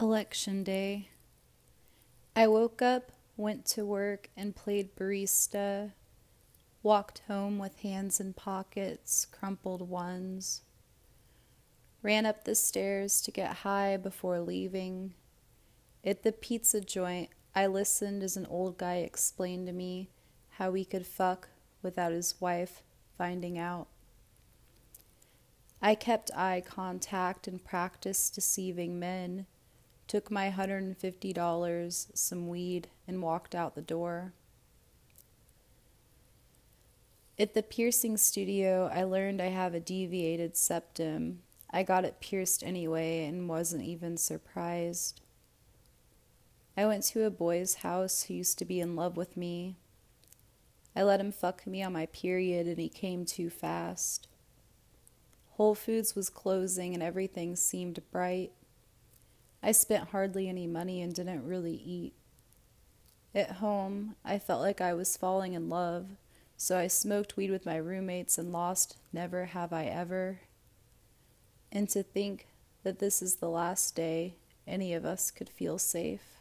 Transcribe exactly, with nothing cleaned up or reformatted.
Election day. I woke up, went to work, and played barista. Walked home with hands in pockets, crumpled ones. Ran up the stairs to get high before leaving. At the pizza joint, I listened as an old guy explained to me how he could fuck without his wife finding out. I kept eye contact and practiced deceiving men. Took my one hundred fifty dollars, some weed, and walked out the door. At the piercing studio, I learned I have a deviated septum. I got it pierced anyway and wasn't even surprised. I went to a boy's house who used to be in love with me. I let him fuck me on my period and he came too fast. Whole Foods was closing and everything seemed bright. I spent hardly any money and didn't really eat. At home, I felt like I was falling in love, so I smoked weed with my roommates and lost Never Have I Ever. And to think that this is the last day any of us could feel safe.